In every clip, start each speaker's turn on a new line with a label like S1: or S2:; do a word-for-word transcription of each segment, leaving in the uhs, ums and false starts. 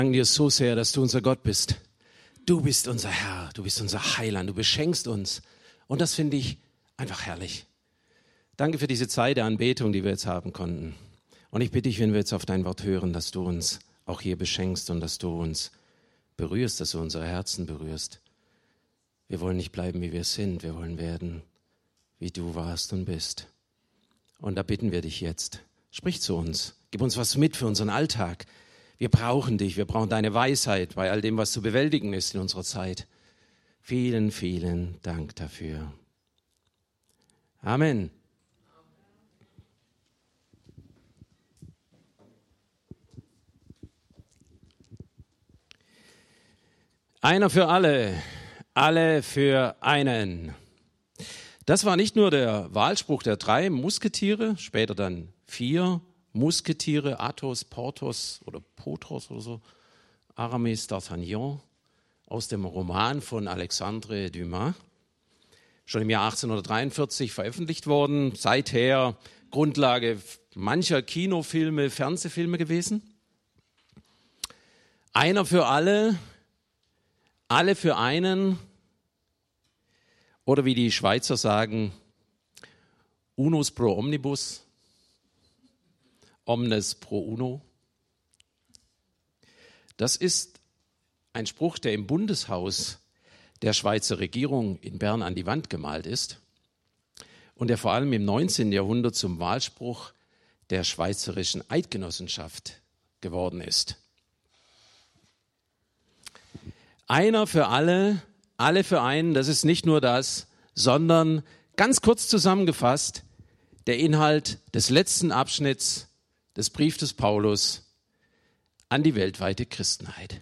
S1: danken dir so sehr, dass du unser Gott bist. Du bist unser Herr, du bist unser Heiland, du beschenkst uns. Und das finde ich einfach herrlich. Danke für diese Zeit der Anbetung, die wir jetzt haben konnten. Und ich bitte dich, wenn wir jetzt auf dein Wort hören, dass du uns auch hier beschenkst und dass du uns berührst, dass du unsere Herzen berührst. Wir wollen nicht bleiben, wie wir sind. Wir wollen werden, wie du warst und bist. Und da bitten wir dich jetzt. Sprich zu uns. Gib uns was mit für unseren Alltag. Wir brauchen dich. Wir brauchen deine Weisheit bei all dem, was zu bewältigen ist in unserer Zeit. Vielen, vielen Dank dafür. Amen. Einer für alle, alle für einen. Das war nicht nur der Wahlspruch der drei Musketiere, später dann vier Musketiere, Athos, Porthos oder Potros oder so, Aramis, D'Artagnan, aus dem Roman von Alexandre Dumas, schon im Jahr achtzehnhundertdreiundvierzig veröffentlicht worden, seither Grundlage mancher Kinofilme, Fernsehfilme gewesen. Einer für alle, alle für einen, oder wie die Schweizer sagen, unus pro omnibus, omnes pro uno. Das ist ein Spruch, der im Bundeshaus der Schweizer Regierung in Bern an die Wand gemalt ist und der vor allem im neunzehnten Jahrhundert zum Wahlspruch der Schweizerischen Eidgenossenschaft geworden ist. Einer für alle, alle für einen, das ist nicht nur das, sondern ganz kurz zusammengefasst der Inhalt des letzten Abschnitts des Briefes des Paulus an die weltweite Christenheit.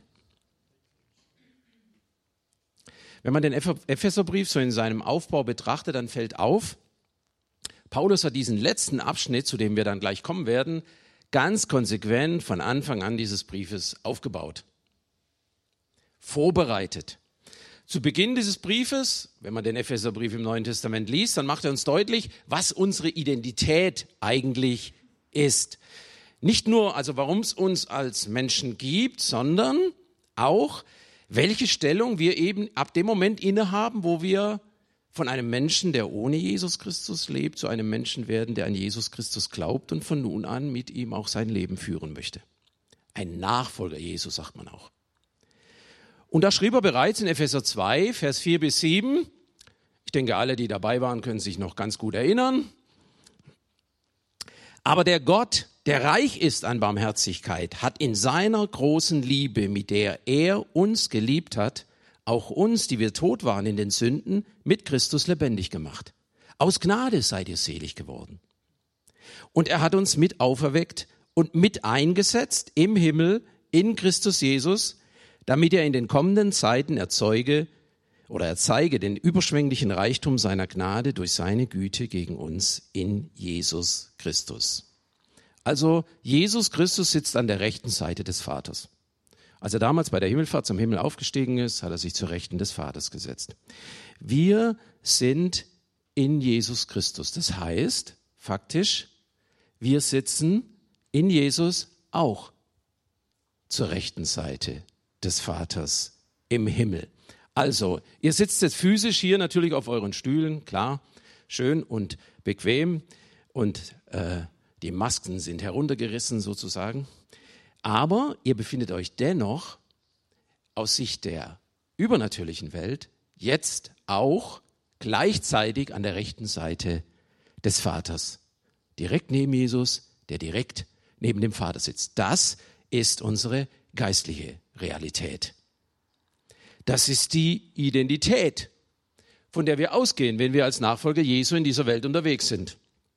S1: Wenn man den Epheserbrief so in seinem Aufbau betrachtet, dann fällt auf, Paulus hat diesen letzten Abschnitt, zu dem wir dann gleich kommen werden, ganz konsequent von Anfang an dieses Briefes aufgebaut, vorbereitet. Zu Beginn dieses Briefes, wenn man den Epheserbrief im Neuen Testament liest, dann macht er uns deutlich, was unsere Identität eigentlich ist. Nicht nur, also warum es uns als Menschen gibt, sondern auch, welche Stellung wir eben ab dem Moment innehaben, wo wir von einem Menschen, der ohne Jesus Christus lebt, zu einem Menschen werden, der an Jesus Christus glaubt und von nun an mit ihm auch sein Leben führen möchte. Ein Nachfolger Jesu, sagt man auch. Und da schrieb er bereits in Epheser zwei, Vers vier bis sieben, ich denke, alle, die dabei waren, können sich noch ganz gut erinnern. Aber der Gott, der reich ist an Barmherzigkeit, hat in seiner großen Liebe, mit der er uns geliebt hat, auch uns, die wir tot waren in den Sünden, mit Christus lebendig gemacht. Aus Gnade seid ihr selig geworden. Und er hat uns mit auferweckt und mit eingesetzt im Himmel in Christus Jesus, damit er in den kommenden Zeiten erzeuge oder erzeige den überschwänglichen Reichtum seiner Gnade durch seine Güte gegen uns in Jesus Christus. Also Jesus Christus sitzt an der rechten Seite des Vaters. Als er damals bei der Himmelfahrt zum Himmel aufgestiegen ist, hat er sich zur Rechten des Vaters gesetzt. Wir sind in Jesus Christus. Das heißt, faktisch, wir sitzen in Jesus auch zur rechten Seite des Vaters im Himmel. Also, ihr sitzt jetzt physisch hier natürlich auf euren Stühlen, klar, schön und bequem und äh, die Masken sind heruntergerissen sozusagen. Aber ihr befindet euch dennoch aus Sicht der übernatürlichen Welt jetzt auch gleichzeitig an der rechten Seite des Vaters. Direkt neben Jesus, der direkt neben dem Vater sitzt. Das ist unsere geistliche Realität. Das ist die Identität, von der wir ausgehen, wenn wir als Nachfolger Jesu in dieser Welt unterwegs sind.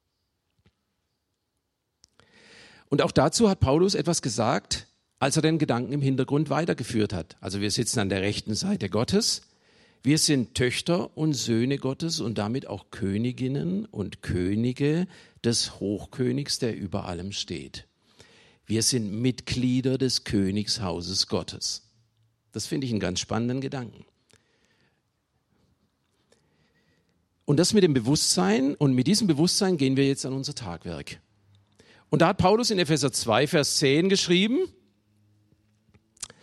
S1: Und auch dazu hat Paulus etwas gesagt, als er den Gedanken im Hintergrund weitergeführt hat. Also wir sitzen an der rechten Seite Gottes, wir sind Töchter und Söhne Gottes und damit auch Königinnen und Könige des Hochkönigs, der über allem steht. Wir sind Mitglieder des Königshauses Gottes. Das finde ich einen ganz spannenden Gedanken. Und das mit dem Bewusstsein, und mit diesem Bewusstsein gehen wir jetzt an unser Tagwerk. Und da hat Paulus in Epheser zwei, Vers zehn geschrieben,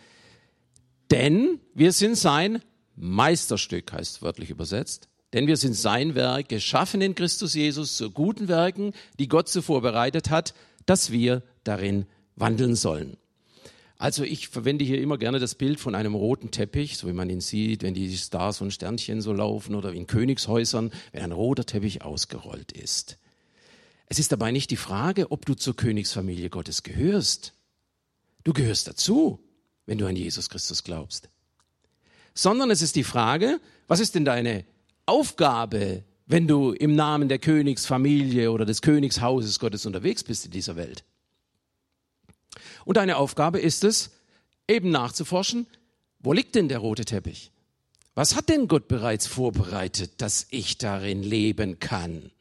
S1: Denn wir sind sein Meisterstück, heißt wörtlich übersetzt. Denn wir sind sein Werk, geschaffen in Christus Jesus zu guten Werken, die Gott zuvor bereitet hat, dass wir darin wandeln sollen. Also ich verwende hier immer gerne das Bild von einem roten Teppich, so wie man ihn sieht, wenn die Stars und Sternchen so laufen oder in Königshäusern, wenn ein roter Teppich ausgerollt ist. Es ist dabei nicht die Frage, ob du zur Königsfamilie Gottes gehörst. Du gehörst dazu, wenn du an Jesus Christus glaubst. Sondern es ist die Frage, was ist denn deine Aufgabe, wenn du im Namen der Königsfamilie oder des Königshauses Gottes unterwegs bist in dieser Welt? Und deine Aufgabe ist es, eben nachzuforschen, wo liegt denn der rote Teppich? Was hat denn Gott bereits vorbereitet, dass ich darin leben kann?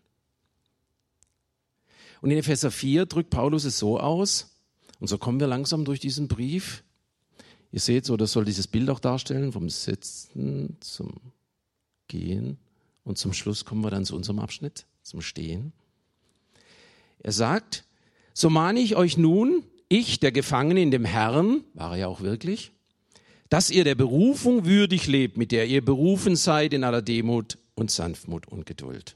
S1: Und in Epheser vier drückt Paulus es so aus, und so kommen wir langsam durch diesen Brief. Ihr seht, so, das soll dieses Bild auch darstellen, vom Sitzen zum Gehen. Und zum Schluss kommen wir dann zu unserem Abschnitt, zum Stehen. Er sagt, so mahne ich euch nun, ich, der Gefangene in dem Herrn, war er ja auch wirklich, dass ihr der Berufung würdig lebt, mit der ihr berufen seid in aller Demut und Sanftmut und Geduld.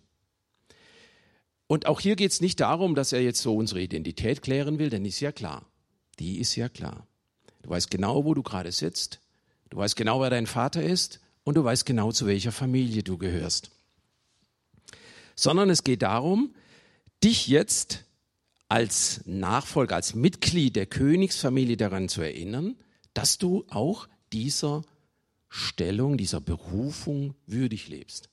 S1: Und auch hier geht es nicht darum, dass er jetzt so unsere Identität klären will, denn die ist ja klar. Die ist ja klar. Du weißt genau, wo du gerade sitzt. Du weißt genau, wer dein Vater ist. Und du weißt genau, zu welcher Familie du gehörst. Sondern es geht darum, dich jetzt als Nachfolger, als Mitglied der Königsfamilie daran zu erinnern, dass du auch dieser Stellung, dieser Berufung würdig lebst.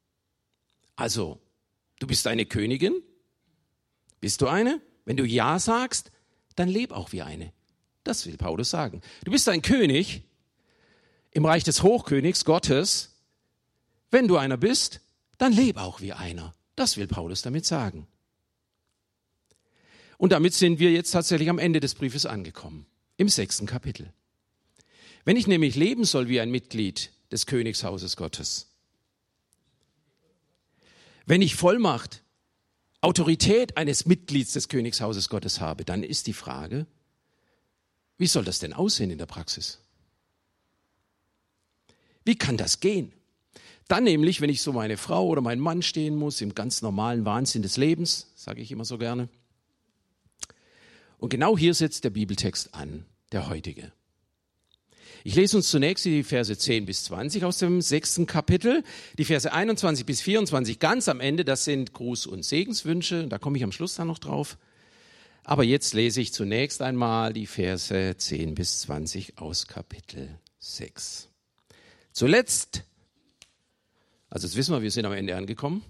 S1: Also, du bist eine Königin? Bist du eine? Wenn du Ja sagst, dann leb auch wie eine. Das will Paulus sagen. Du bist ein König im Reich des Hochkönigs Gottes. Wenn du einer bist, dann leb auch wie einer. Das will Paulus damit sagen. Und damit sind wir jetzt tatsächlich am Ende des Briefes angekommen, im sechsten Kapitel. Wenn ich nämlich leben soll wie ein Mitglied des Königshauses Gottes, wenn ich Vollmacht, Autorität eines Mitglieds des Königshauses Gottes habe, dann ist die Frage, wie soll das denn aussehen in der Praxis? Wie kann das gehen? Dann nämlich, wenn ich so meine Frau oder meinen Mann stehen muss, im ganz normalen Wahnsinn des Lebens, sage ich immer so gerne. Und genau hier setzt der Bibeltext an, der heutige. Ich lese uns zunächst die Verse zehn bis zwanzig aus dem sechsten Kapitel. Die Verse einundzwanzig bis vierundzwanzig ganz am Ende, das sind Gruß- und Segenswünsche. Da komme ich am Schluss dann noch drauf. Aber jetzt lese ich zunächst einmal die Verse zehn bis zwanzig aus Kapitel sechs. Zuletzt, also jetzt wissen wir, wir sind am Ende angekommen.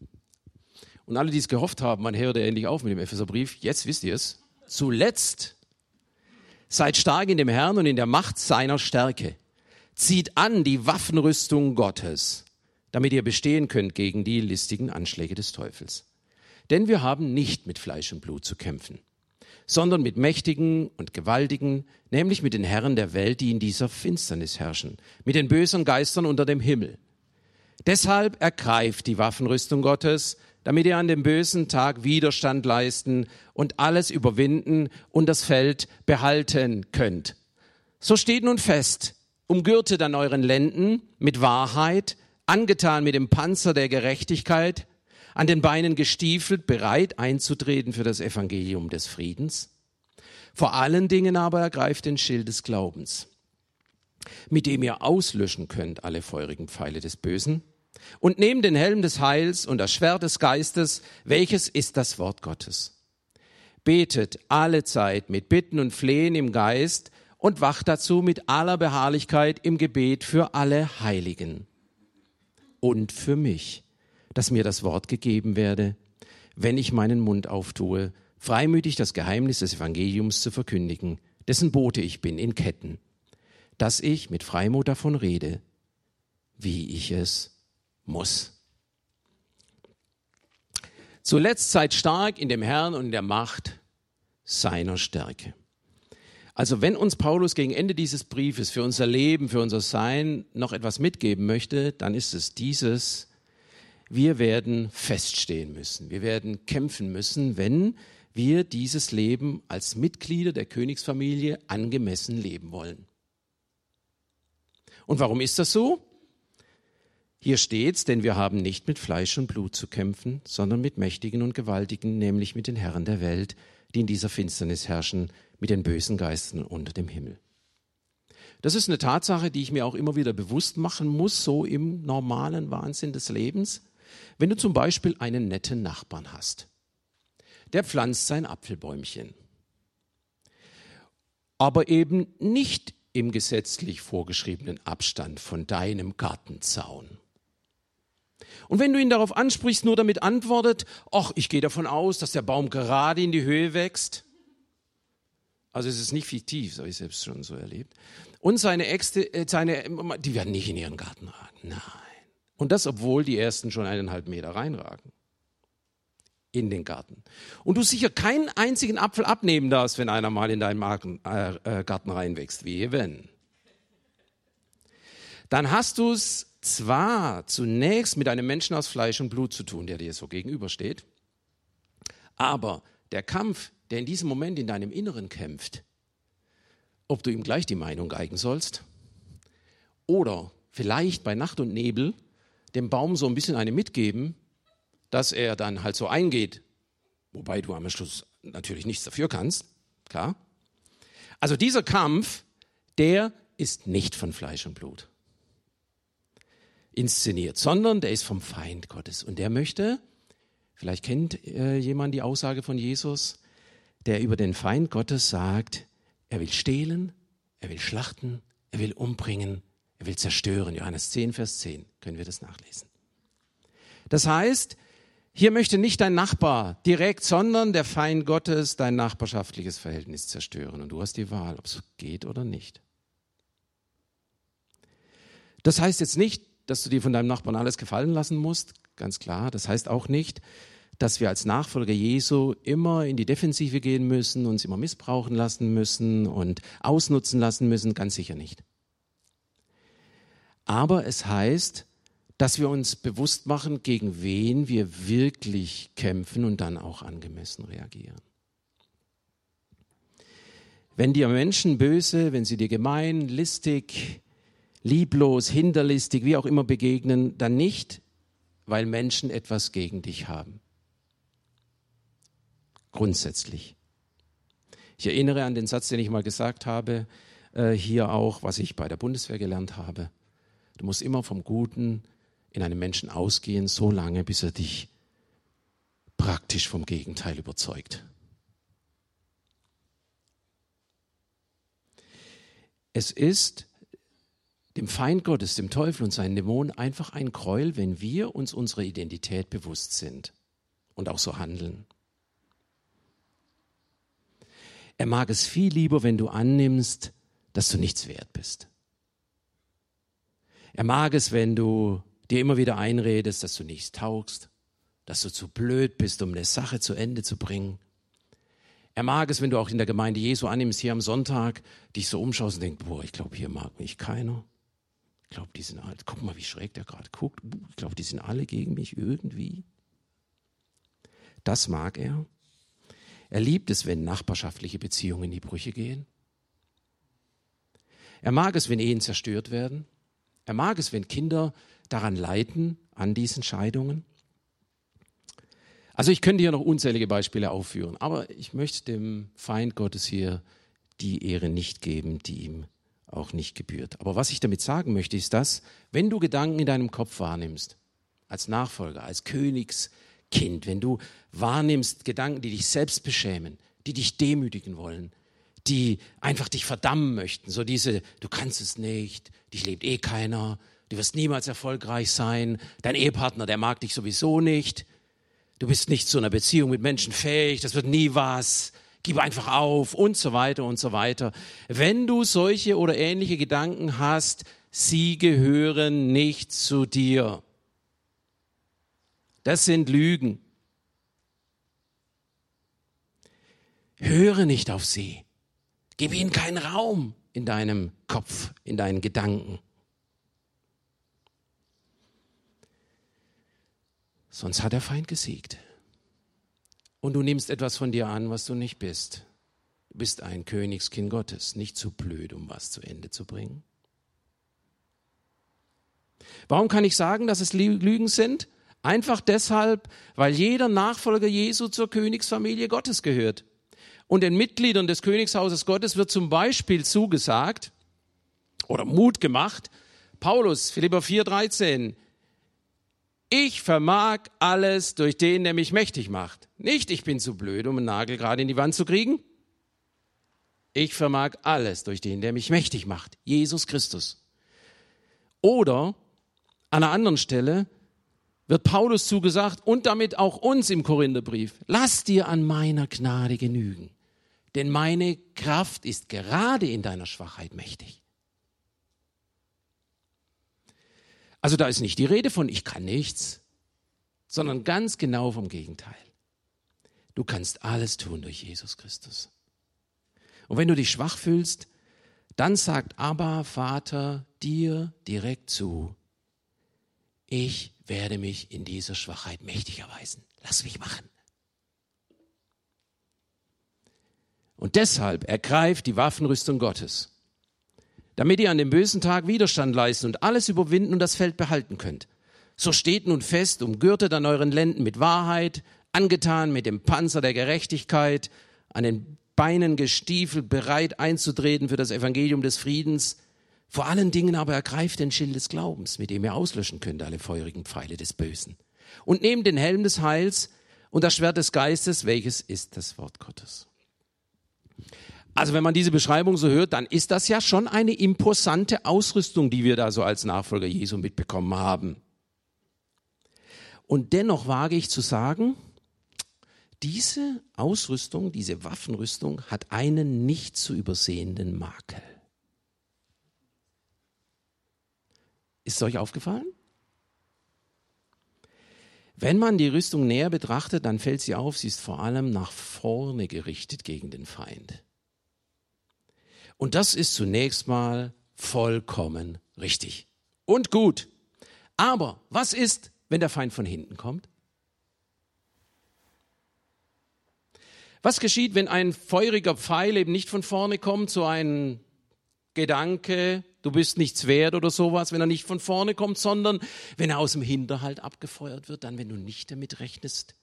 S1: Und alle, die es gehofft haben, man hört endlich auf mit dem Epheserbrief, jetzt wisst ihr es. Zuletzt, seid stark in dem Herrn und in der Macht seiner Stärke. Zieht an die Waffenrüstung Gottes, damit ihr bestehen könnt gegen die listigen Anschläge des Teufels. Denn wir haben nicht mit Fleisch und Blut zu kämpfen, sondern mit Mächtigen und Gewaltigen, nämlich mit den Herren der Welt, die in dieser Finsternis herrschen, mit den bösen Geistern unter dem Himmel. Deshalb ergreift die Waffenrüstung Gottes, damit ihr an dem bösen Tag Widerstand leisten und alles überwinden und das Feld behalten könnt. So steht nun fest, umgürtet an euren Lenden mit Wahrheit, angetan mit dem Panzer der Gerechtigkeit, an den Beinen gestiefelt, bereit einzutreten für das Evangelium des Friedens. Vor allen Dingen aber ergreift den Schild des Glaubens, mit dem ihr auslöschen könnt alle feurigen Pfeile des Bösen. Und nehmt den Helm des Heils und das Schwert des Geistes, welches ist das Wort Gottes. Betet alle Zeit mit Bitten und Flehen im Geist und wacht dazu mit aller Beharrlichkeit im Gebet für alle Heiligen und für mich, dass mir das Wort gegeben werde, wenn ich meinen Mund auftue, freimütig das Geheimnis des Evangeliums zu verkündigen, dessen Bote ich bin in Ketten, dass ich mit Freimut davon rede, wie ich es muss. Zuletzt seid stark in dem Herrn und in der Macht seiner Stärke. Also wenn uns Paulus gegen Ende dieses Briefes für unser Leben, für unser Sein noch etwas mitgeben möchte, dann ist es dieses: Wir werden feststehen müssen, wir werden kämpfen müssen, wenn wir dieses Leben als Mitglieder der Königsfamilie angemessen leben wollen. Und warum ist das so? Hier steht's, denn wir haben nicht mit Fleisch und Blut zu kämpfen, sondern mit Mächtigen und Gewaltigen, nämlich mit den Herren der Welt, die in dieser Finsternis herrschen, mit den bösen Geistern unter dem Himmel. Das ist eine Tatsache, die ich mir auch immer wieder bewusst machen muss, so im normalen Wahnsinn des Lebens. Wenn du zum Beispiel einen netten Nachbarn hast, der pflanzt sein Apfelbäumchen, aber eben nicht im gesetzlich vorgeschriebenen Abstand von deinem Gartenzaun. Und wenn du ihn darauf ansprichst, nur damit antwortet, ach, ich gehe davon aus, dass der Baum gerade in die Höhe wächst. Also es ist nicht fiktiv, das habe ich selbst schon so erlebt. Und seine Äxte, äh, seine, die werden nicht in ihren Garten ragen. Nein. Und das, obwohl die ersten schon eineinhalb Meter reinragen. In den Garten. Und du sicher keinen einzigen Apfel abnehmen darfst, wenn einer mal in deinen Marken, äh, äh, Garten reinwächst. Wehe wenn. Dann hast du es zwar zunächst mit einem Menschen aus Fleisch und Blut zu tun, der dir so gegenübersteht, aber der Kampf, der in diesem Moment in deinem Inneren kämpft, ob du ihm gleich die Meinung geigen sollst oder vielleicht bei Nacht und Nebel dem Baum so ein bisschen eine mitgeben, dass er dann halt so eingeht, wobei du am Schluss natürlich nichts dafür kannst, klar. Also dieser Kampf, der ist nicht von Fleisch und Blut inszeniert, sondern der ist vom Feind Gottes. Und der möchte, vielleicht kennt äh, jemand die Aussage von Jesus, der über den Feind Gottes sagt, er will stehlen, er will schlachten, er will umbringen, er will zerstören. Johannes zehn, Vers zehn, können wir das nachlesen. Das heißt, hier möchte nicht dein Nachbar direkt, sondern der Feind Gottes dein nachbarschaftliches Verhältnis zerstören. Und du hast die Wahl, ob es geht oder nicht. Das heißt jetzt nicht, dass du dir von deinem Nachbarn alles gefallen lassen musst, ganz klar. Das heißt auch nicht, dass wir als Nachfolger Jesu immer in die Defensive gehen müssen, uns immer missbrauchen lassen müssen und ausnutzen lassen müssen, ganz sicher nicht. Aber es heißt, dass wir uns bewusst machen, gegen wen wir wirklich kämpfen und dann auch angemessen reagieren. Wenn dir Menschen böse, wenn sie dir gemein, listig, lieblos, hinterlistig, wie auch immer begegnen, dann nicht, weil Menschen etwas gegen dich haben. Grundsätzlich. Ich erinnere an den Satz, den ich mal gesagt habe, äh, hier auch, was ich bei der Bundeswehr gelernt habe. Du musst immer vom Guten in einem Menschen ausgehen, so lange, bis er dich praktisch vom Gegenteil überzeugt. Es ist dem Feind Gottes, dem Teufel und seinen Dämonen einfach ein Gräuel, wenn wir uns unserer Identität bewusst sind und auch so handeln. Er mag es viel lieber, wenn du annimmst, dass du nichts wert bist. Er mag es, wenn du dir immer wieder einredest, dass du nichts taugst, dass du zu blöd bist, um eine Sache zu Ende zu bringen. Er mag es, wenn du auch in der Gemeinde Jesu annimmst, hier am Sonntag, dich so umschaust und denkst, boah, ich glaube, hier mag mich keiner. Ich glaube, die sind alle, guck mal, wie schräg der gerade guckt. Ich glaube, die sind alle gegen mich irgendwie. Das mag er. Er liebt es, wenn nachbarschaftliche Beziehungen in die Brüche gehen. Er mag es, wenn Ehen zerstört werden. Er mag es, wenn Kinder daran leiden, an diesen Scheidungen. Also ich könnte hier noch unzählige Beispiele aufführen, aber ich möchte dem Feind Gottes hier die Ehre nicht geben, die ihm auch nicht gebührt. Aber was ich damit sagen möchte, ist das, wenn du Gedanken in deinem Kopf wahrnimmst, als Nachfolger, als Königskind, wenn du wahrnimmst Gedanken, die dich selbst beschämen, die dich demütigen wollen, die einfach dich verdammen möchten, so diese, du kannst es nicht, dich liebt eh keiner, du wirst niemals erfolgreich sein, dein Ehepartner, der mag dich sowieso nicht, du bist nicht zu einer Beziehung mit Menschen fähig, das wird nie was, gib einfach auf und so weiter und so weiter. Wenn du solche oder ähnliche Gedanken hast, sie gehören nicht zu dir. Das sind Lügen. Höre nicht auf sie. Gib ihnen keinen Raum in deinem Kopf, in deinen Gedanken. Sonst hat der Feind gesiegt. Und du nimmst etwas von dir an, was du nicht bist. Du bist ein Königskind Gottes, nicht zu blöd, um was zu Ende zu bringen. Warum kann ich sagen, dass es Lügen sind? Einfach deshalb, weil jeder Nachfolger Jesu zur Königsfamilie Gottes gehört. Und den Mitgliedern des Königshauses Gottes wird zum Beispiel zugesagt oder Mut gemacht, Paulus, Philipper vier dreizehn, ich vermag alles durch den, der mich mächtig macht. Nicht, ich bin zu blöd, um einen Nagel gerade in die Wand zu kriegen. Ich vermag alles durch den, der mich mächtig macht, Jesus Christus. Oder an einer anderen Stelle wird Paulus zugesagt und damit auch uns im Korintherbrief, lass dir an meiner Gnade genügen, denn meine Kraft ist gerade in deiner Schwachheit mächtig. Also da ist nicht die Rede von ich kann nichts, sondern ganz genau vom Gegenteil. Du kannst alles tun durch Jesus Christus. Und wenn du dich schwach fühlst, dann sagt Abba, Vater, dir direkt zu, ich werde mich in dieser Schwachheit mächtig erweisen. Lass mich machen. Und deshalb ergreift die Waffenrüstung Gottes, damit ihr an dem bösen Tag Widerstand leisten und alles überwinden und das Feld behalten könnt. So steht nun fest, umgürtet an euren Lenden mit Wahrheit, angetan mit dem Panzer der Gerechtigkeit, an den Beinen gestiefelt, bereit einzutreten für das Evangelium des Friedens. Vor allen Dingen aber ergreift den Schild des Glaubens, mit dem ihr auslöschen könnt alle feurigen Pfeile des Bösen. Und nehmt den Helm des Heils und das Schwert des Geistes, welches ist das Wort Gottes. Also wenn man diese Beschreibung so hört, dann ist das ja schon eine imposante Ausrüstung, die wir da so als Nachfolger Jesu mitbekommen haben. Und dennoch wage ich zu sagen, diese Ausrüstung, diese Waffenrüstung hat einen nicht zu übersehenden Makel. Ist es euch aufgefallen? Wenn man die Rüstung näher betrachtet, dann fällt sie auf, sie ist vor allem nach vorne gerichtet gegen den Feind. Und das ist zunächst mal vollkommen richtig und gut. Aber was ist, wenn der Feind von hinten kommt? Was geschieht, wenn ein feuriger Pfeil eben nicht von vorne kommt, so ein Gedanke, du bist nichts wert oder sowas, wenn er nicht von vorne kommt, sondern wenn er aus dem Hinterhalt abgefeuert wird, dann wenn du nicht damit rechnest?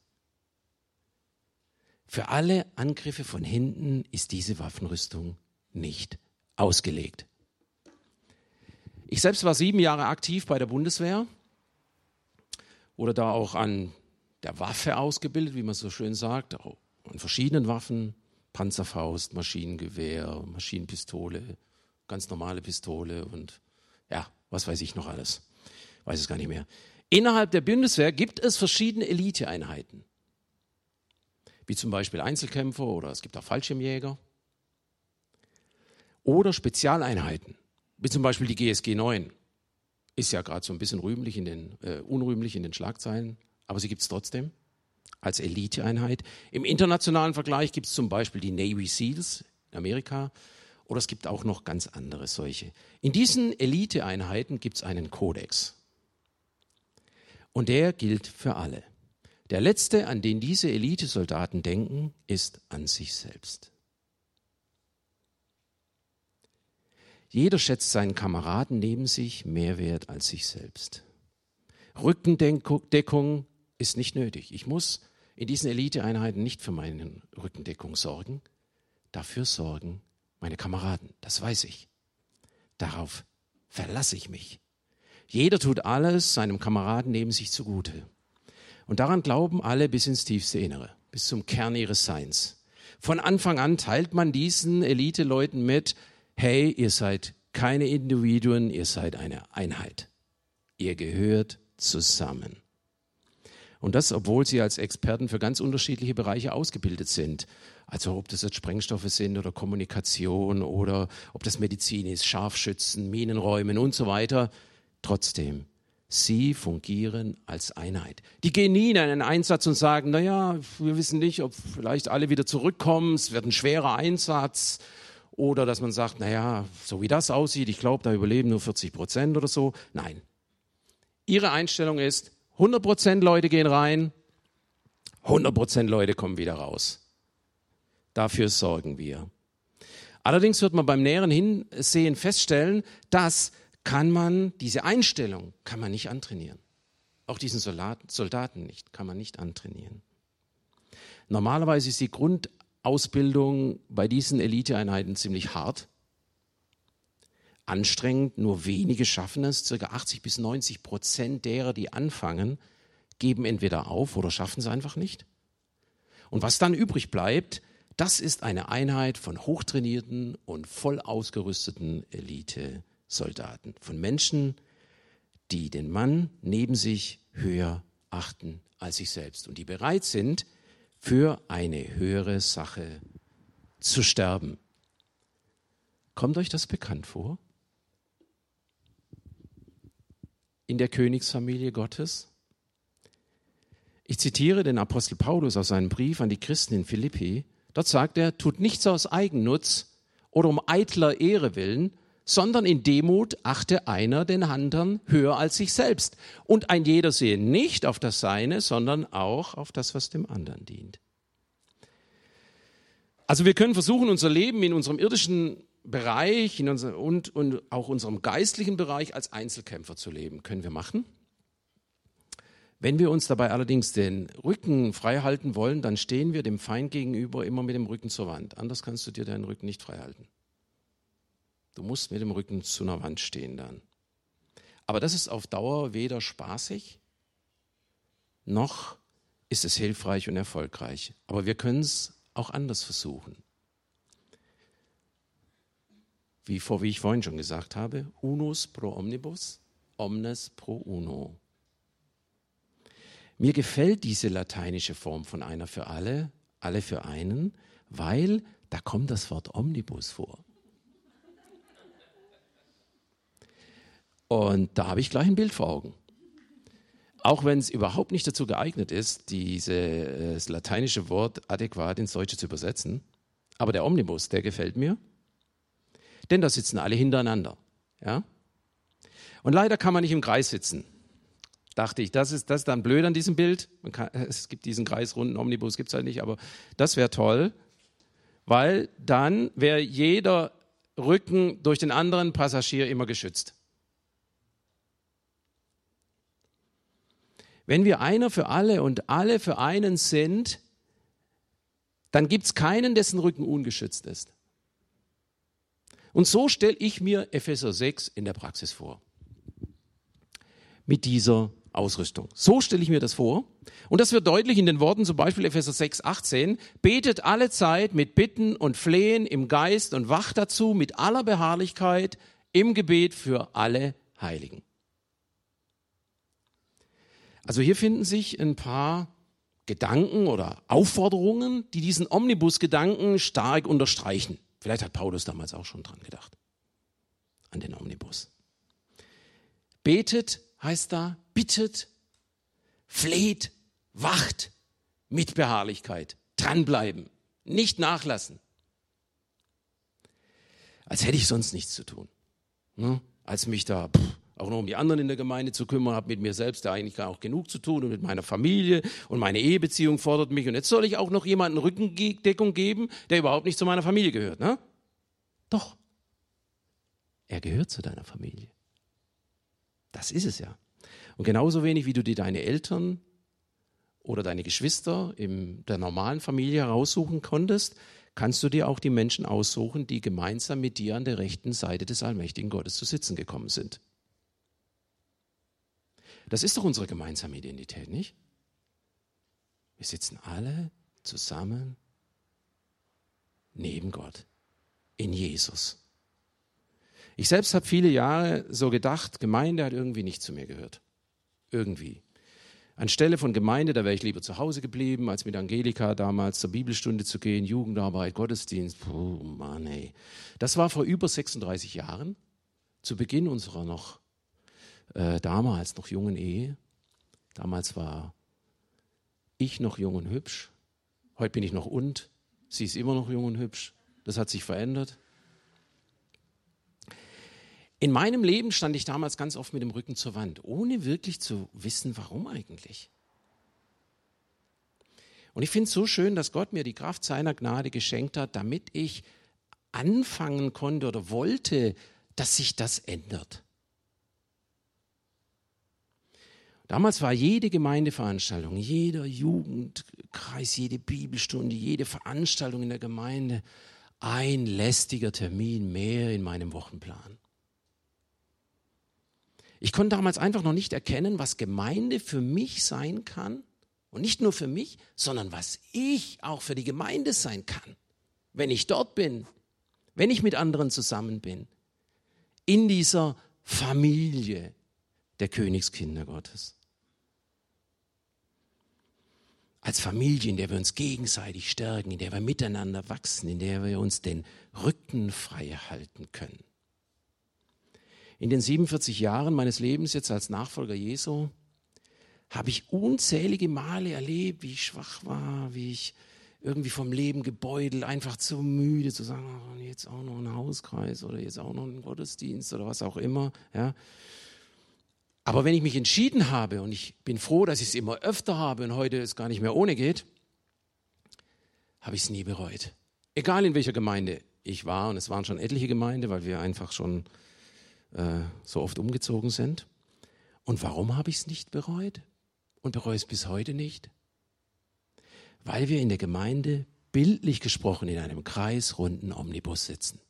S1: Für alle Angriffe von hinten ist diese Waffenrüstung nicht ausgelegt. Ich selbst war sieben Jahre aktiv bei der Bundeswehr, wurde da auch an der Waffe ausgebildet, wie man so schön sagt, auch an verschiedenen Waffen, Panzerfaust, Maschinengewehr, Maschinenpistole, ganz normale Pistole und ja, was weiß ich noch alles, weiß es gar nicht mehr. Innerhalb der Bundeswehr gibt es verschiedene Eliteeinheiten, wie zum Beispiel Einzelkämpfer oder es gibt auch Fallschirmjäger. Oder Spezialeinheiten, wie zum Beispiel die G S G neun. Ist ja gerade so ein bisschen rühmlich in den, äh, unrühmlich in den Schlagzeilen, aber sie gibt es trotzdem als Eliteeinheit. Im internationalen Vergleich gibt es zum Beispiel die Navy Seals in Amerika oder es gibt auch noch ganz andere solche. In diesen Eliteeinheiten gibt es einen Kodex und der gilt für alle. Der letzte, an den diese Elitesoldaten denken, ist an sich selbst. Jeder schätzt seinen Kameraden neben sich mehr wert als sich selbst. Rückendeckung ist nicht nötig. Ich muss in diesen Eliteeinheiten nicht für meine Rückendeckung sorgen. Dafür sorgen meine Kameraden. Das weiß ich. Darauf verlasse ich mich. Jeder tut alles seinem Kameraden neben sich zugute. Und daran glauben alle bis ins tiefste Innere, bis zum Kern ihres Seins. Von Anfang an teilt man diesen Eliteleuten mit, hey, ihr seid keine Individuen, ihr seid eine Einheit. Ihr gehört zusammen. Und das, obwohl sie als Experten für ganz unterschiedliche Bereiche ausgebildet sind. Also ob das jetzt Sprengstoffe sind oder Kommunikation oder ob das Medizin ist, Scharfschützen, Minenräumen und so weiter. Trotzdem, sie fungieren als Einheit. Die gehen nie in einen Einsatz und sagen, naja, wir wissen nicht, ob vielleicht alle wieder zurückkommen, es wird ein schwerer Einsatz. Oder dass man sagt, naja, so wie das aussieht, ich glaube, da überleben nur vierzig Prozent oder so. Nein. Ihre Einstellung ist, hundert Prozent Leute gehen rein, hundert Prozent Leute kommen wieder raus. Dafür sorgen wir. Allerdings wird man beim näheren Hinsehen feststellen, dass kann man, diese Einstellung kann man nicht antrainieren. Auch diesen Soldaten nicht, kann man nicht antrainieren. Normalerweise ist die Grundausbildung bei diesen Eliteeinheiten ziemlich hart, anstrengend, nur wenige schaffen es. Circa achtzig bis neunzig Prozent derer, die anfangen, geben entweder auf oder schaffen es einfach nicht. Und was dann übrig bleibt, das ist eine Einheit von hochtrainierten und voll ausgerüsteten Elite-Soldaten. Von Menschen, die den Mann neben sich höher achten als sich selbst und die bereit sind, für eine höhere Sache zu sterben. Kommt euch das bekannt vor? In der Königsfamilie Gottes? Ich zitiere den Apostel Paulus aus seinem Brief an die Christen in Philippi. Dort sagt er, tut nichts aus Eigennutz oder um eitler Ehre willen, sondern in Demut achte einer den anderen höher als sich selbst. Und ein jeder sehe nicht auf das Seine, sondern auch auf das, was dem anderen dient. Also wir können versuchen, unser Leben in unserem irdischen Bereich in unser, und, und auch unserem geistlichen Bereich als Einzelkämpfer zu leben. Können wir machen. Wenn wir uns dabei allerdings den Rücken frei halten wollen, dann stehen wir dem Feind gegenüber immer mit dem Rücken zur Wand. Anders kannst du dir deinen Rücken nicht frei halten. Du musst mit dem Rücken zu einer Wand stehen dann. Aber das ist auf Dauer weder spaßig, noch ist es hilfreich und erfolgreich. Aber wir können es auch anders versuchen. Wie, vor, wie ich vorhin schon gesagt habe, unus pro omnibus, omnes pro uno. Mir gefällt diese lateinische Form von einer für alle, alle für einen, weil da kommt das Wort Omnibus vor. Und da habe ich gleich ein Bild vor Augen. Auch wenn es überhaupt nicht dazu geeignet ist, dieses lateinische Wort adäquat ins Deutsche zu übersetzen. Aber der Omnibus, der gefällt mir. Denn da sitzen alle hintereinander. Ja? Und leider kann man nicht im Kreis sitzen. Dachte ich, das ist, das ist dann blöd an diesem Bild. Man kann, es gibt diesen kreisrunden Omnibus, gibt es halt nicht, aber das wäre toll, weil dann wäre jeder Rücken durch den anderen Passagier immer geschützt. Wenn wir einer für alle und alle für einen sind, dann gibt es keinen, dessen Rücken ungeschützt ist. Und so stelle ich mir Epheser sechs in der Praxis vor. Mit dieser Ausrüstung. So stelle ich mir das vor. Und das wird deutlich in den Worten, zum Beispiel Epheser sechs, achtzehn. Betet alle Zeit mit Bitten und Flehen im Geist und wacht dazu mit aller Beharrlichkeit im Gebet für alle Heiligen. Also hier finden sich ein paar Gedanken oder Aufforderungen, die diesen Omnibus-Gedanken stark unterstreichen. Vielleicht hat Paulus damals auch schon dran gedacht, an den Omnibus. Betet heißt da, bittet, fleht, wacht mit Beharrlichkeit, dranbleiben, nicht nachlassen. Als hätte ich sonst nichts zu tun. Ne? Als mich da pff, auch noch um die anderen in der Gemeinde zu kümmern, habe mit mir selbst da eigentlich auch genug zu tun und mit meiner Familie und meine Ehebeziehung fordert mich und jetzt soll ich auch noch jemanden Rückendeckung geben, der überhaupt nicht zu meiner Familie gehört. Ne? Doch, er gehört zu deiner Familie. Das ist es ja. Und genauso wenig, wie du dir deine Eltern oder deine Geschwister in der normalen Familie heraussuchen konntest, kannst du dir auch die Menschen aussuchen, die gemeinsam mit dir an der rechten Seite des allmächtigen Gottes zu sitzen gekommen sind. Das ist doch unsere gemeinsame Identität, nicht? Wir sitzen alle zusammen neben Gott, in Jesus. Ich selbst habe viele Jahre so gedacht, Gemeinde hat irgendwie nicht zu mir gehört. Irgendwie. Anstelle von Gemeinde, da wäre ich lieber zu Hause geblieben, als mit Angelika damals zur Bibelstunde zu gehen, Jugendarbeit, Gottesdienst. Puh, Mann, ey. Das war vor über sechsunddreißig Jahren, zu Beginn unserer noch, äh, damals noch jungen Ehe. Damals war ich noch jung und hübsch. Heute bin ich noch und. Sie ist immer noch jung und hübsch. Das hat sich verändert. In meinem Leben stand ich damals ganz oft mit dem Rücken zur Wand, ohne wirklich zu wissen, warum eigentlich. Und ich finde es so schön, dass Gott mir die Kraft seiner Gnade geschenkt hat, damit ich anfangen konnte oder wollte, dass sich das ändert. Damals war jede Gemeindeveranstaltung, jeder Jugendkreis, jede Bibelstunde, jede Veranstaltung in der Gemeinde ein lästiger Termin mehr in meinem Wochenplan. Ich konnte damals einfach noch nicht erkennen, was Gemeinde für mich sein kann. Und nicht nur für mich, sondern was ich auch für die Gemeinde sein kann, wenn ich dort bin, wenn ich mit anderen zusammen bin, in dieser Familie der Königskinder Gottes. Als Familie, in der wir uns gegenseitig stärken, in der wir miteinander wachsen, in der wir uns den Rücken frei halten können. In den siebenundvierzig Jahren meines Lebens jetzt als Nachfolger Jesu habe ich unzählige Male erlebt, wie ich schwach war, wie ich irgendwie vom Leben gebeutelt, einfach zu müde zu sagen, oh, jetzt auch noch ein Hauskreis oder jetzt auch noch ein Gottesdienst oder was auch immer. Ja. Aber wenn ich mich entschieden habe, und ich bin froh, dass ich es immer öfter habe und heute es gar nicht mehr ohne geht, habe ich es nie bereut. Egal in welcher Gemeinde ich war, und es waren schon etliche Gemeinden, weil wir einfach schon äh, so oft umgezogen sind. Und warum habe ich es nicht bereut? Und bereue es bis heute nicht? Weil wir in der Gemeinde, bildlich gesprochen, in einem kreisrunden Omnibus sitzen,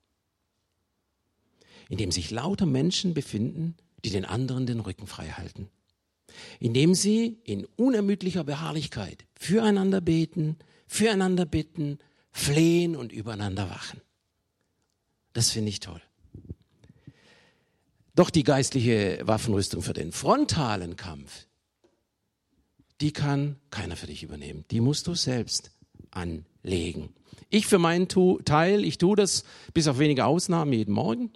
S1: in dem sich lauter Menschen befinden, die den anderen den Rücken frei halten, indem sie in unermüdlicher Beharrlichkeit füreinander beten, füreinander bitten, flehen und übereinander wachen. Das finde ich toll. Doch die geistliche Waffenrüstung für den frontalen Kampf, die kann keiner für dich übernehmen. Die musst du selbst anlegen. Ich für meinen Teil, ich tue das bis auf wenige Ausnahmen jeden Morgen.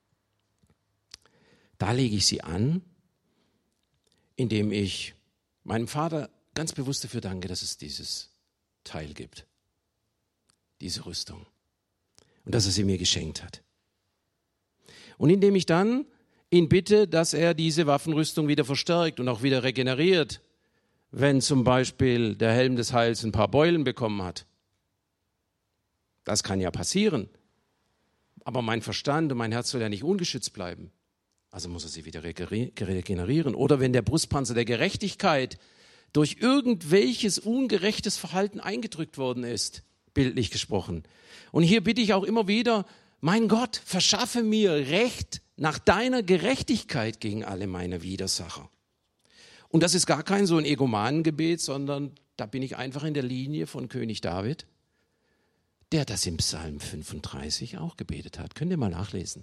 S1: Da lege ich sie an, indem ich meinem Vater ganz bewusst dafür danke, dass es dieses Teil gibt, diese Rüstung, und dass er sie mir geschenkt hat. Und indem ich dann ihn bitte, dass er diese Waffenrüstung wieder verstärkt und auch wieder regeneriert, wenn zum Beispiel der Helm des Heils ein paar Beulen bekommen hat. Das kann ja passieren. Aber mein Verstand und mein Herz soll ja nicht ungeschützt bleiben. Also muss er sie wieder regenerieren. Oder wenn der Brustpanzer der Gerechtigkeit durch irgendwelches ungerechtes Verhalten eingedrückt worden ist, bildlich gesprochen. Und hier bitte ich auch immer wieder, mein Gott, verschaffe mir Recht nach deiner Gerechtigkeit gegen alle meine Widersacher. Und das ist gar kein so ein Egomanengebet, sondern da bin ich einfach in der Linie von König David, der das im Psalm fünfunddreißig auch gebetet hat. Könnt ihr mal nachlesen.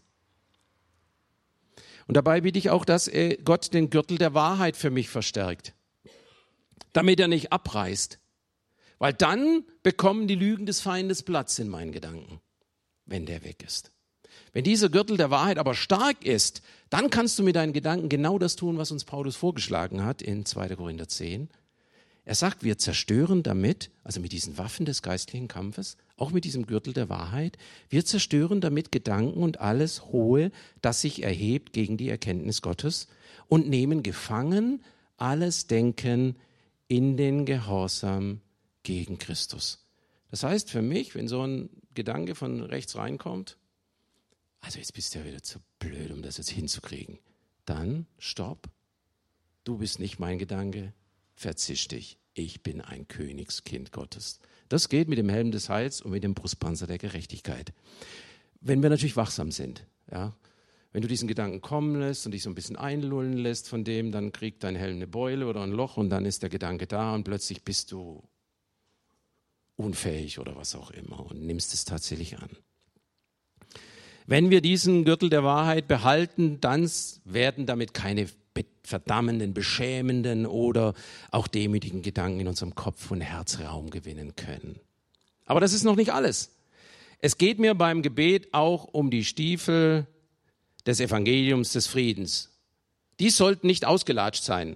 S1: Und dabei bitte ich auch, dass Gott den Gürtel der Wahrheit für mich verstärkt, damit er nicht abreißt. Weil dann bekommen die Lügen des Feindes Platz in meinen Gedanken, wenn der weg ist. Wenn dieser Gürtel der Wahrheit aber stark ist, dann kannst du mit deinen Gedanken genau das tun, was uns Paulus vorgeschlagen hat in zweiter Korinther zehn. Er sagt, wir zerstören damit, also mit diesen Waffen des geistlichen Kampfes, auch mit diesem Gürtel der Wahrheit, wir zerstören damit Gedanken und alles Hohe, das sich erhebt gegen die Erkenntnis Gottes, und nehmen gefangen alles Denken in den Gehorsam gegen Christus. Das heißt für mich, wenn so ein Gedanke von rechts reinkommt, also jetzt bist du ja wieder zu blöd, um das jetzt hinzukriegen, dann stopp, du bist nicht mein Gedanke, verzisch dich, ich bin ein Königskind Gottes. Das geht mit dem Helm des Heils und mit dem Brustpanzer der Gerechtigkeit. Wenn wir natürlich wachsam sind, ja. Wenn du diesen Gedanken kommen lässt und dich so ein bisschen einlullen lässt von dem, dann kriegt dein Helm eine Beule oder ein Loch und dann ist der Gedanke da und plötzlich bist du unfähig oder was auch immer und nimmst es tatsächlich an. Wenn wir diesen Gürtel der Wahrheit behalten, dann werden damit keine verdammenden, beschämenden oder auch demütigen Gedanken in unserem Kopf und Herz Raum gewinnen können. Aber das ist noch nicht alles. Es geht mir beim Gebet auch um die Stiefel des Evangeliums des Friedens. Die sollten nicht ausgelatscht sein.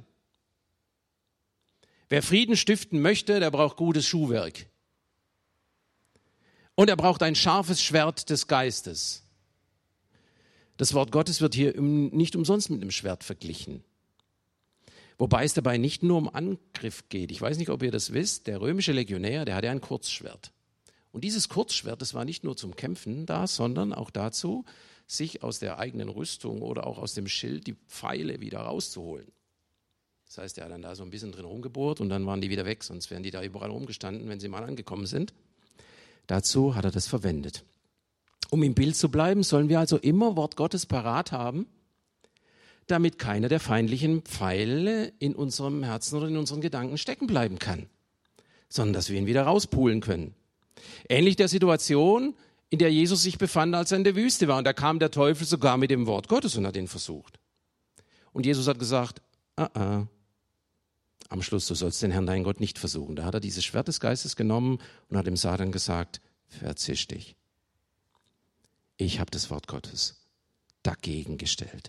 S1: Wer Frieden stiften möchte, der braucht gutes Schuhwerk. Und er braucht ein scharfes Schwert des Geistes. Das Wort Gottes wird hier nicht umsonst mit einem Schwert verglichen. Wobei es dabei nicht nur um Angriff geht. Ich weiß nicht, ob ihr das wisst, der römische Legionär, der hatte ein Kurzschwert. Und dieses Kurzschwert, das war nicht nur zum Kämpfen da, sondern auch dazu, sich aus der eigenen Rüstung oder auch aus dem Schild die Pfeile wieder rauszuholen. Das heißt, er hat dann da so ein bisschen drin rumgebohrt und dann waren die wieder weg, sonst wären die da überall rumgestanden, wenn sie mal angekommen sind. Dazu hat er das verwendet. Um im Bild zu bleiben, sollen wir also immer Wort Gottes parat haben, damit keiner der feindlichen Pfeile in unserem Herzen oder in unseren Gedanken stecken bleiben kann, sondern dass wir ihn wieder rauspulen können. Ähnlich der Situation, in der Jesus sich befand, als er in der Wüste war. Und da kam der Teufel sogar mit dem Wort Gottes und hat ihn versucht. Und Jesus hat gesagt, ah, ah. Am Schluss, du sollst den Herrn, deinen Gott, nicht versuchen. Da hat er dieses Schwert des Geistes genommen und hat dem Satan gesagt, verzisch dich. Ich habe das Wort Gottes dagegen gestellt.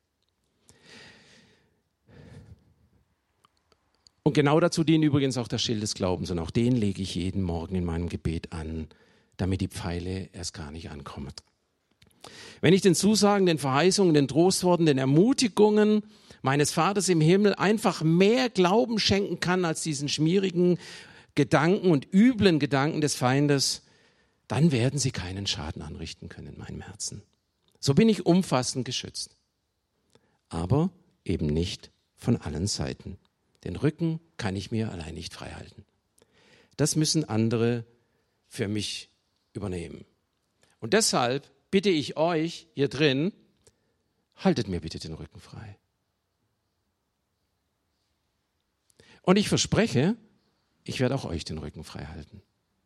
S1: Und genau dazu dient übrigens auch der Schild des Glaubens. Und auch den lege ich jeden Morgen in meinem Gebet an, damit die Pfeile erst gar nicht ankommen. Wenn ich den Zusagen, den Verheißungen, den Trostworten, den Ermutigungen meines Vaters im Himmel einfach mehr Glauben schenken kann als diesen schmierigen Gedanken und üblen Gedanken des Feindes, dann werden sie keinen Schaden anrichten können in meinem Herzen. So bin ich umfassend geschützt. Aber eben nicht von allen Seiten. Den Rücken kann ich mir allein nicht frei halten. Das müssen andere für mich übernehmen. Und deshalb bitte ich euch hier drin, haltet mir bitte den Rücken frei. Und ich verspreche, ich werde auch euch den Rücken frei halten.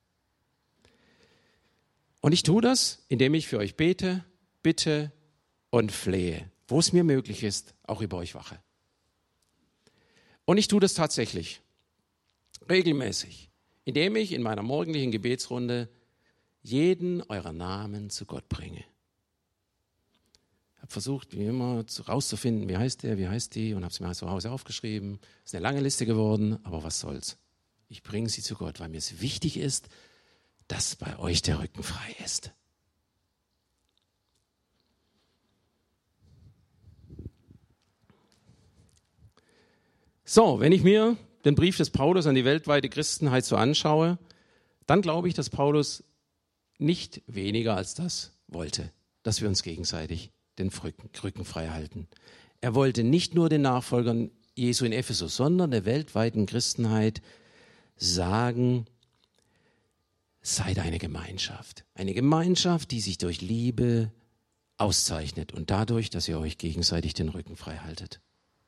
S1: Und ich tue das, indem ich für euch bete, bitte und flehe, wo es mir möglich ist, auch über euch wache. Und ich tue das tatsächlich, regelmäßig, indem ich in meiner morgendlichen Gebetsrunde jeden eurer Namen zu Gott bringe. Ich habe versucht, wie immer, rauszufinden, wie heißt der, wie heißt die, und habe es mir zu Hause aufgeschrieben. Es ist eine lange Liste geworden, aber was soll's. Ich bringe sie zu Gott, weil mir es wichtig ist, dass bei euch der Rücken frei ist. So, wenn ich mir den Brief des Paulus an die weltweite Christenheit so anschaue, dann glaube ich, dass Paulus nicht weniger als das wollte, dass wir uns gegenseitig den Rücken frei halten. Er wollte nicht nur den Nachfolgern Jesu in Ephesus, sondern der weltweiten Christenheit sagen, seid eine Gemeinschaft. Eine Gemeinschaft, die sich durch Liebe auszeichnet und dadurch, dass ihr euch gegenseitig den Rücken frei haltet.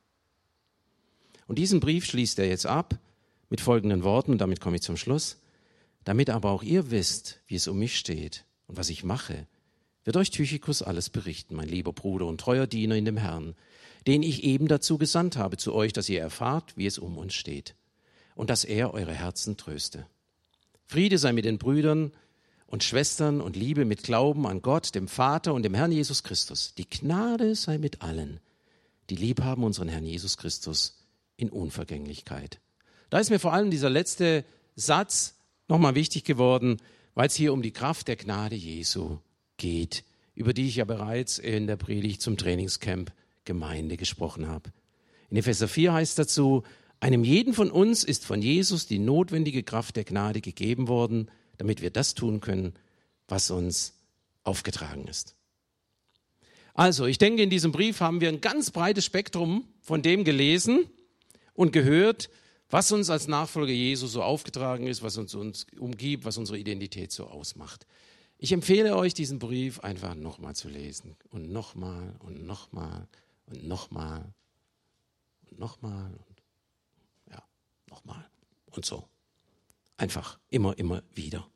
S1: Und diesen Brief schließt er jetzt ab mit folgenden Worten, und damit komme ich zum Schluss. Damit aber auch ihr wisst, wie es um mich steht und was ich mache, wird euch Tychikus alles berichten, mein lieber Bruder und treuer Diener in dem Herrn, den ich eben dazu gesandt habe zu euch, dass ihr erfahrt, wie es um uns steht und dass er eure Herzen tröste. Friede sei mit den Brüdern und Schwestern und Liebe mit Glauben an Gott, dem Vater und dem Herrn Jesus Christus. Die Gnade sei mit allen, die lieb haben unseren Herrn Jesus Christus in Unvergänglichkeit. Da ist mir vor allem dieser letzte Satz nochmal wichtig geworden, weil es hier um die Kraft der Gnade Jesu geht, über die ich ja bereits in der Predigt zum Trainingscamp Gemeinde gesprochen habe. In Epheser vier heißt dazu, einem jeden von uns ist von Jesus die notwendige Kraft der Gnade gegeben worden, damit wir das tun können, was uns aufgetragen ist. Also, ich denke, in diesem Brief haben wir ein ganz breites Spektrum von dem gelesen und gehört, was uns als Nachfolger Jesu so aufgetragen ist, was uns, uns umgibt, was unsere Identität so ausmacht. Ich empfehle euch, diesen Brief einfach nochmal zu lesen und nochmal und nochmal und nochmal und nochmal und ja, nochmal und so. Einfach immer, immer wieder.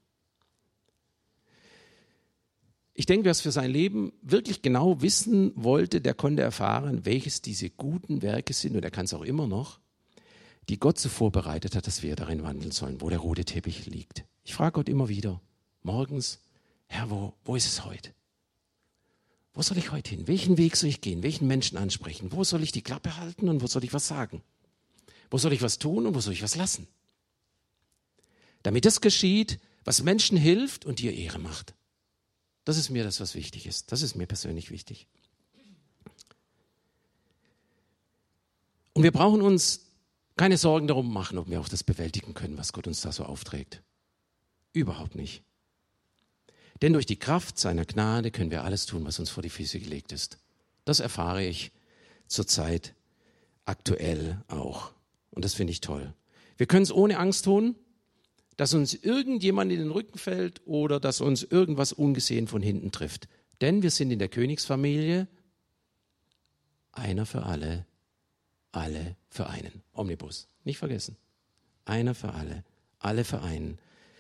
S1: Ich denke, wer es für sein Leben wirklich genau wissen wollte, der konnte erfahren, welches diese guten Werke sind, und er kann es auch immer noch, die Gott so vorbereitet hat, dass wir darin wandeln sollen, wo der rote Teppich liegt. Ich frage Gott immer wieder, morgens, Herr, wo, wo ist es heute? Wo soll ich heute hin? Welchen Weg soll ich gehen? Welchen Menschen ansprechen? Wo soll ich die Klappe halten und wo soll ich was sagen? Wo soll ich was tun und wo soll ich was lassen? Damit das geschieht, was Menschen hilft und dir Ehre macht. Das ist mir das, was wichtig ist. Das ist mir persönlich wichtig. Und wir brauchen uns keine Sorgen darum machen, ob wir auch das bewältigen können, was Gott uns da so aufträgt. Überhaupt nicht. Denn durch die Kraft seiner Gnade können wir alles tun, was uns vor die Füße gelegt ist. Das erfahre ich zurzeit aktuell auch. Und das finde ich toll. Wir können es ohne Angst tun, dass uns irgendjemand in den Rücken fällt oder dass uns irgendwas ungesehen von hinten trifft. Denn wir sind in der Königsfamilie einer für alle, alle für einen. Omnibus, nicht vergessen. Einer für alle, alle für einen.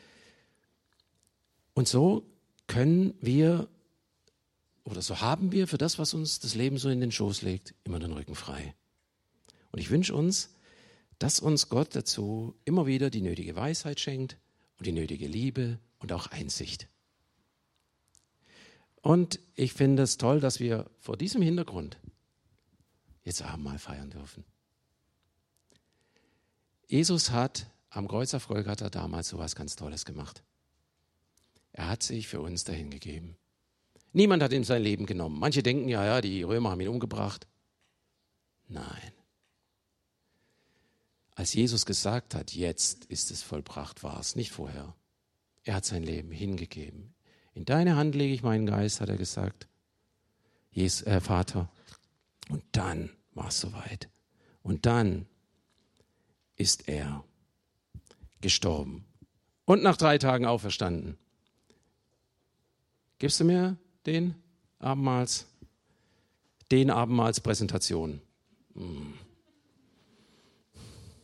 S1: Und so können wir, oder so haben wir für das, was uns das Leben so in den Schoß legt, immer den Rücken frei. Und ich wünsche uns, dass uns Gott dazu immer wieder die nötige Weisheit schenkt und die nötige Liebe und auch Einsicht. Und ich finde es toll, dass wir vor diesem Hintergrund jetzt Abendmahl feiern dürfen. Jesus hat am Kreuz auf Golgatha damals so was ganz Tolles gemacht. Er hat sich für uns dahingegeben. Niemand hat ihm sein Leben genommen. Manche denken, ja, ja, die Römer haben ihn umgebracht. Nein. Als Jesus gesagt hat, jetzt ist es vollbracht, war es nicht vorher. Er hat sein Leben hingegeben. In deine Hand lege ich meinen Geist, hat er gesagt. Jesus, äh, Vater. Und dann war es soweit. Und dann ist er gestorben und nach drei Tagen auferstanden. Gibst du mir den Abendmahls, den Abendmahlspräsentation? Hm.